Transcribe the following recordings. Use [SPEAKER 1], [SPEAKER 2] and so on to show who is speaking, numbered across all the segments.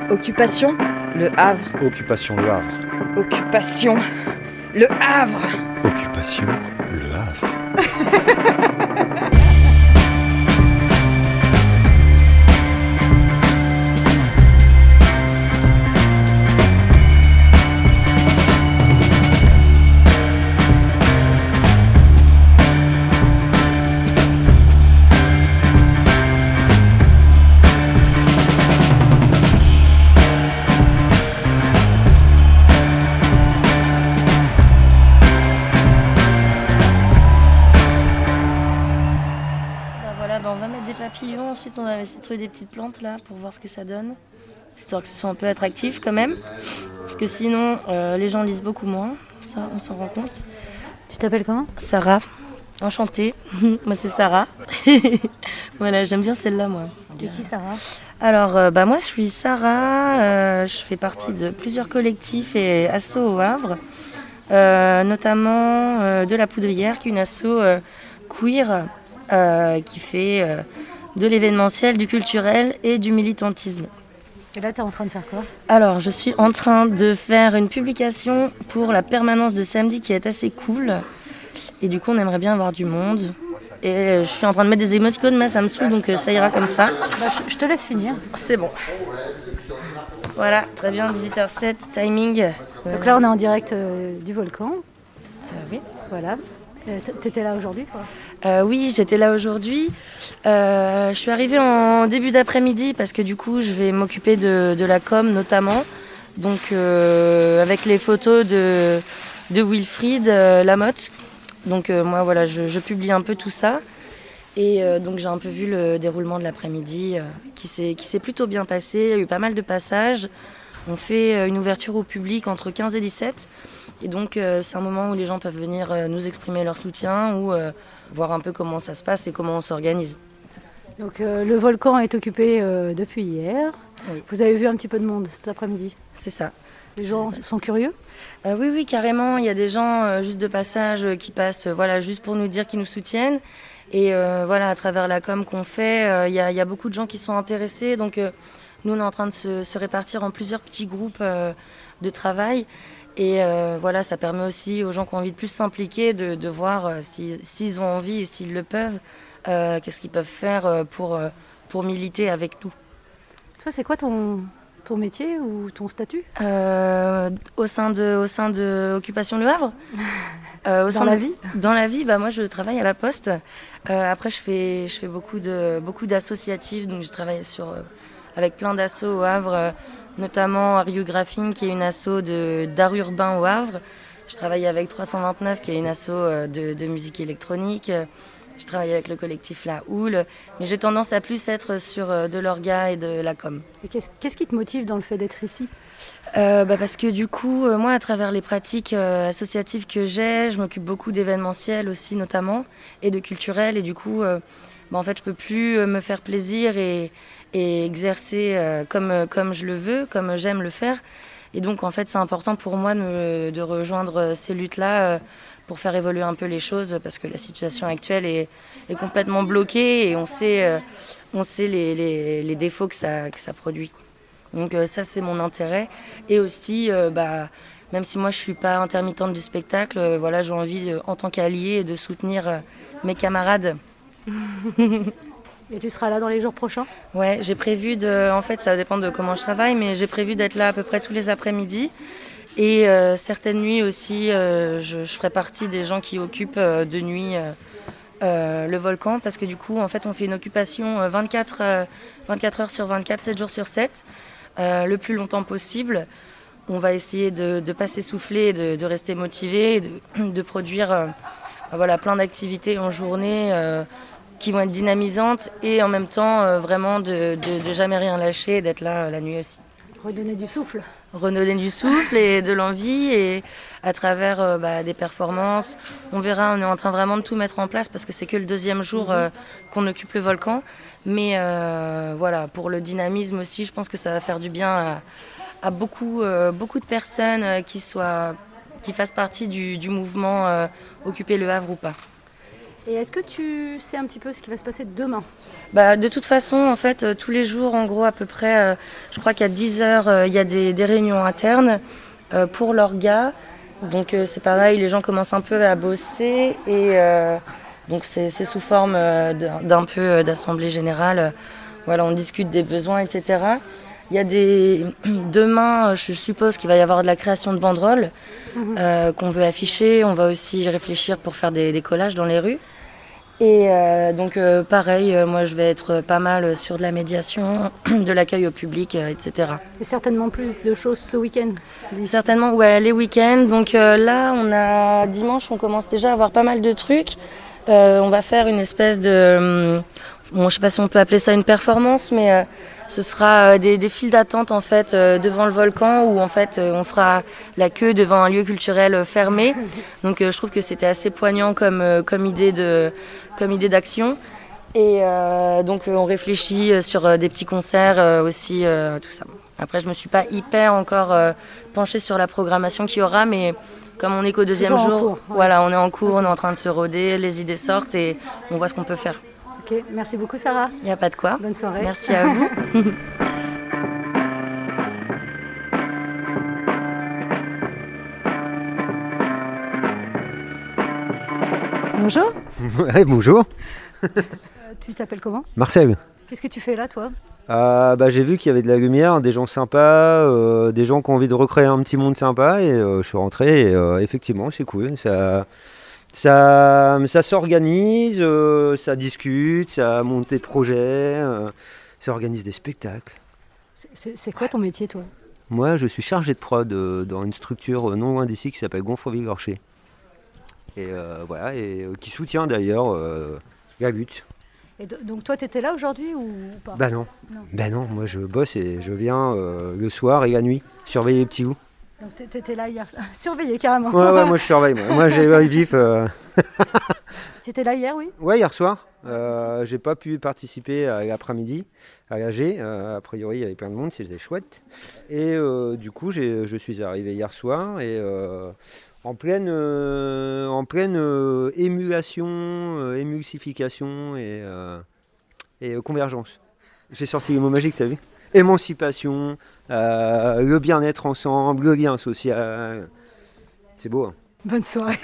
[SPEAKER 1] Occupation, Le Havre.
[SPEAKER 2] Occupation Le Havre.
[SPEAKER 1] Occupation, Le Havre.
[SPEAKER 2] Occupation Le Havre.
[SPEAKER 3] On va mettre des papillons, ensuite on va essayer de trouver des petites plantes là pour voir ce que ça donne, histoire que ce soit un peu attractif quand même, parce que sinon les gens lisent beaucoup moins, ça on s'en rend compte.
[SPEAKER 4] Tu t'appelles comment ?
[SPEAKER 3] Sarah, enchantée, moi c'est Sarah, voilà j'aime bien celle-là moi.
[SPEAKER 4] T'es qui Sarah ?
[SPEAKER 3] Alors moi je suis Sarah, je fais partie de plusieurs collectifs et assos au Havre, notamment de la Poudrière qui est une asso queer, qui fait de l'événementiel, du culturel et du militantisme.
[SPEAKER 4] Et là, tu es en train de faire quoi ?
[SPEAKER 3] Alors, je suis en train de faire une publication pour la permanence de samedi qui est assez cool. Et du coup, on aimerait bien avoir du monde. Et je suis en train de mettre des émoticônes, mais ça me saoule, donc ça ira comme ça.
[SPEAKER 4] Je te laisse finir.
[SPEAKER 3] C'est bon. Voilà, très bien, 18h07, timing.
[SPEAKER 4] Donc là, on est en direct du volcan.
[SPEAKER 3] Oui.
[SPEAKER 4] Voilà. T'étais là aujourd'hui, toi ?
[SPEAKER 3] Oui, j'étais là aujourd'hui. Je suis arrivée en début d'après-midi parce que du coup, je vais m'occuper de la com notamment. Donc, avec les photos de Wilfried Lamotte. Donc, moi, voilà, je publie un peu tout ça. Et donc, j'ai un peu vu le déroulement de l'après-midi qui s'est plutôt bien passé. Il y a eu pas mal de passages. On fait une ouverture au public entre 15 et 17. Et donc, c'est un moment où les gens peuvent venir nous exprimer leur soutien ou voir un peu comment ça se passe et comment on s'organise.
[SPEAKER 4] Donc, le volcan est occupé depuis hier.
[SPEAKER 3] Oui.
[SPEAKER 4] Vous avez vu un petit peu de monde cet après-midi ?
[SPEAKER 3] C'est ça.
[SPEAKER 4] Les gens sont curieux ?
[SPEAKER 3] Oui, carrément. Il y a des gens juste de passage qui passent juste pour nous dire qu'ils nous soutiennent. Et à travers la com qu'on fait, il y a beaucoup de gens qui sont intéressés. Donc, nous, on est en train de se répartir en plusieurs petits groupes de travail. Et ça permet aussi aux gens qui ont envie de plus s'impliquer de voir s'ils ont envie et s'ils le peuvent, qu'est-ce qu'ils peuvent faire pour militer avec nous.
[SPEAKER 4] Toi, c'est quoi ton métier ou ton statut ?
[SPEAKER 3] Au sein de Occupation Le Havre.
[SPEAKER 4] Dans la vie ?
[SPEAKER 3] Dans la vie, moi je travaille à la Poste. Après je fais beaucoup d'associatifs, donc je travaille avec plein d'assos au Havre. Notamment Are You Graphing, qui est une asso d'art urbain au Havre. Je travaille avec 329, qui est une asso de musique électronique. Je travaille avec le collectif La Houle. Mais j'ai tendance à plus être sur de l'orga et de la com.
[SPEAKER 4] Et qu'est-ce qui te motive dans le fait d'être ici ?
[SPEAKER 3] Parce que du coup, moi, à travers les pratiques associatives que j'ai, je m'occupe beaucoup d'événementiel aussi, notamment, et de culturel. Et du coup, en fait, je peux plus me faire plaisir et exercer comme je le veux, comme j'aime le faire. Et donc, en fait, c'est important pour moi de rejoindre ces luttes-là pour faire évoluer un peu les choses, parce que la situation actuelle est complètement bloquée et on sait les défauts que ça produit. Donc ça, c'est mon intérêt. Et aussi, même si moi, je ne suis pas intermittente du spectacle, j'ai envie, en tant qu'alliée, de soutenir mes camarades.
[SPEAKER 4] Et tu seras là dans les jours prochains ?
[SPEAKER 3] Ouais, j'ai prévu en fait, ça dépend de comment je travaille, mais j'ai prévu d'être là à peu près tous les après-midi. Et certaines nuits aussi, je ferai partie des gens qui occupent de nuit le volcan, parce que du coup, en fait, on fait une occupation 24 heures sur 24, 7 jours sur 7, le plus longtemps possible. On va essayer de ne pas s'essouffler, de rester motivé, de produire plein d'activités en journée qui vont être dynamisantes et en même temps vraiment de jamais rien lâcher et d'être là la nuit aussi.
[SPEAKER 4] Redonner du souffle
[SPEAKER 3] et de l'envie, et à travers des performances. On verra, on est en train vraiment de tout mettre en place parce que c'est que le deuxième jour qu'on occupe le volcan. Mais pour le dynamisme aussi, je pense que ça va faire du bien à beaucoup de personnes qui fassent partie du mouvement Occuper le Havre ou pas.
[SPEAKER 4] Et est-ce que tu sais un petit peu ce qui va se passer demain ?
[SPEAKER 3] De toute façon, en fait, tous les jours, en gros, à peu près, je crois qu'à 10 heures, il y a des réunions internes pour l'orga. Donc c'est pareil, les gens commencent un peu à bosser et donc c'est sous forme d'un peu d'assemblée générale. Voilà, on discute des besoins, etc. Il y a demain, je suppose qu'il va y avoir de la création de banderoles qu'on veut afficher. On va aussi réfléchir pour faire des collages dans les rues. Et pareil, moi je vais être pas mal sur de la médiation, de l'accueil au public, etc.
[SPEAKER 4] Et certainement plus de choses ce week-end.
[SPEAKER 3] Certainement, ouais, les week-ends. Donc là, dimanche, on commence déjà à avoir pas mal de trucs. On va faire une espèce de... je ne sais pas si on peut appeler ça une performance, mais ce sera des files d'attente en fait devant le volcan où en fait on fera la queue devant un lieu culturel fermé. Donc je trouve que c'était assez poignant comme idée d'action. Et donc on réfléchit sur des petits concerts aussi, tout ça. Après je me suis pas hyper encore penchée sur la programmation qu'il y aura, mais comme on est qu'au deuxième jour,
[SPEAKER 4] cours, ouais.
[SPEAKER 3] Voilà, on est en cours, on est en train de se roder, les idées sortent et on voit ce qu'on peut faire.
[SPEAKER 4] Ok, merci beaucoup Sarah.
[SPEAKER 3] Il n'y a pas de quoi.
[SPEAKER 4] Bonne soirée.
[SPEAKER 3] Merci à vous.
[SPEAKER 4] Bonjour.
[SPEAKER 5] Ouais, bonjour.
[SPEAKER 4] Tu t'appelles comment ?
[SPEAKER 5] Marcel.
[SPEAKER 4] Qu'est-ce que tu fais là toi ?
[SPEAKER 5] J'ai vu qu'il y avait de la lumière, des gens sympas, des gens qui ont envie de recréer un petit monde sympa et je suis rentré et effectivement c'est cool. Ça s'organise, ça discute, ça monte des projets, ça organise des spectacles.
[SPEAKER 4] C'est quoi ton métier toi ?
[SPEAKER 5] Moi je suis chargé de prod dans une structure non loin d'ici qui s'appelle Gonfreville-Gorcher. Et voilà, et qui soutient d'ailleurs la lutte.
[SPEAKER 4] Et donc toi t'étais là aujourd'hui ou pas ?
[SPEAKER 5] Non, moi je bosse et je viens le soir et la nuit surveiller les petits loups.
[SPEAKER 4] Donc t'étais là hier, surveillé carrément.
[SPEAKER 5] Ouais, moi je surveille. Moi j'ai l'œil vif.
[SPEAKER 4] Tu étais là hier, oui ?
[SPEAKER 5] Ouais, hier soir. J'ai pas pu participer à l'après-midi à l'AG. A priori il y avait plein de monde, c'était chouette. Et du coup je suis arrivé hier soir et en pleine émulation, émulsification et convergence. J'ai sorti les mots magiques, t'as vu ? Émancipation, le bien-être ensemble, le lien social. C'est beau. Hein ?
[SPEAKER 4] Bonne soirée.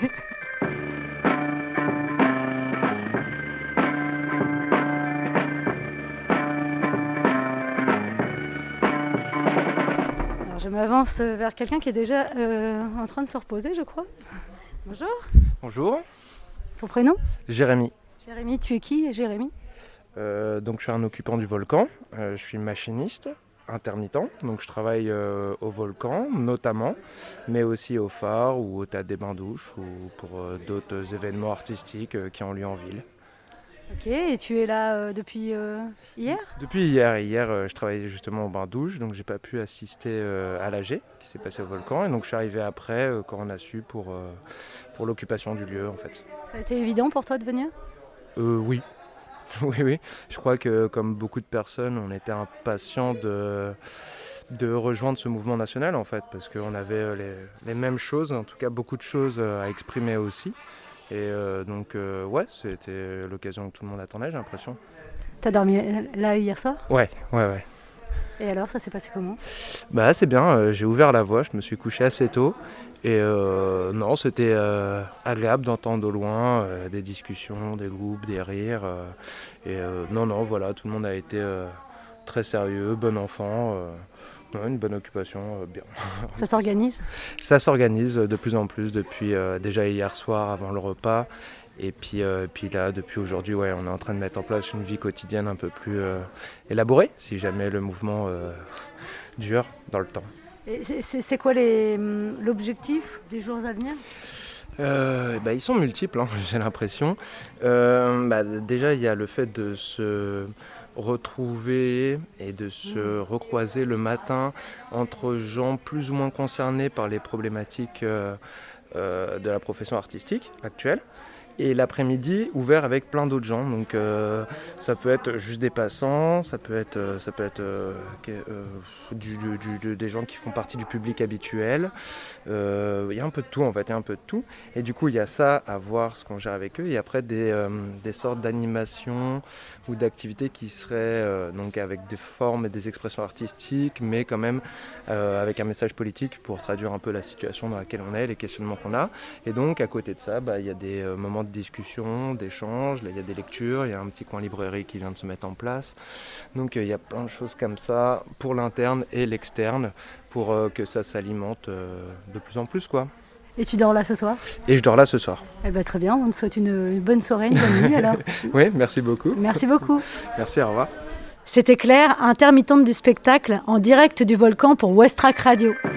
[SPEAKER 4] Alors, je m'avance vers quelqu'un qui est déjà en train de se reposer, je crois. Bonjour.
[SPEAKER 6] Bonjour,
[SPEAKER 4] Ton prénom ?
[SPEAKER 6] Jérémy.
[SPEAKER 4] Jérémy, tu es qui, Jérémy ?
[SPEAKER 6] Donc je suis un occupant du volcan, je suis machiniste intermittent, donc je travaille au volcan notamment, mais aussi au phare ou au Théâtre des Bains-Douches ou pour d'autres événements artistiques qui ont lieu en ville.
[SPEAKER 4] Ok, et tu es là depuis hier ?
[SPEAKER 6] Depuis hier je travaillais justement au Bains-Douches, donc j'ai pas pu assister à l'AG qui s'est passé au volcan, et donc je suis arrivé après quand on a su pour l'occupation du lieu en fait.
[SPEAKER 4] Ça a été évident pour toi de venir ?
[SPEAKER 6] Oui. Oui. Je crois que comme beaucoup de personnes, on était impatients de rejoindre ce mouvement national en fait, parce qu'on avait les mêmes choses, en tout cas beaucoup de choses à exprimer aussi. Et ouais, c'était l'occasion que tout le monde attendait, j'ai l'impression.
[SPEAKER 4] T'as dormi là hier soir ?
[SPEAKER 6] Ouais.
[SPEAKER 4] Et alors, ça s'est passé comment ?
[SPEAKER 6] C'est bien, j'ai ouvert la voie, je me suis couché assez tôt. Et non, c'était agréable d'entendre au loin des discussions, des groupes, des rires. Voilà, tout le monde a été très sérieux, bon enfant, une bonne occupation, bien.
[SPEAKER 4] Ça s'organise ?
[SPEAKER 6] Ça s'organise de plus en plus depuis déjà hier soir avant le repas. Et puis là, depuis aujourd'hui, ouais, on est en train de mettre en place une vie quotidienne un peu plus élaborée, si jamais le mouvement dure dans le temps.
[SPEAKER 4] Et c'est quoi l'objectif des jours à venir ?
[SPEAKER 6] Ils sont multiples, hein, j'ai l'impression. Déjà, il y a le fait de se retrouver et de se recroiser le matin entre gens plus ou moins concernés par les problématiques de la profession artistique actuelle. Et l'après-midi, ouvert avec plein d'autres gens. Donc ça peut être juste des passants, ça peut être des gens qui font partie du public habituel. Il y a un peu de tout en fait, il y a un peu de tout. Et du coup, il y a ça à voir, ce qu'on gère avec eux. Et après, des sortes d'animations ou d'activités qui seraient donc avec des formes et des expressions artistiques, mais quand même avec un message politique pour traduire un peu la situation dans laquelle on est, les questionnements qu'on a. Et donc, à côté de ça, il y a des moments de discussion, d'échange, là il y a des lectures, il y a un petit coin librairie qui vient de se mettre en place. Donc il y a plein de choses comme ça pour l'interne et l'externe pour que ça s'alimente de plus en plus, quoi.
[SPEAKER 4] Et tu dors là ce soir ?
[SPEAKER 6] Et je dors là ce soir.
[SPEAKER 4] Eh ben, très bien, on te souhaite une bonne soirée, une bonne nuit alors.
[SPEAKER 6] Oui, merci beaucoup.
[SPEAKER 4] Merci beaucoup.
[SPEAKER 6] Merci, au revoir.
[SPEAKER 4] C'était Claire, intermittente du spectacle, en direct du volcan pour Westrack Radio.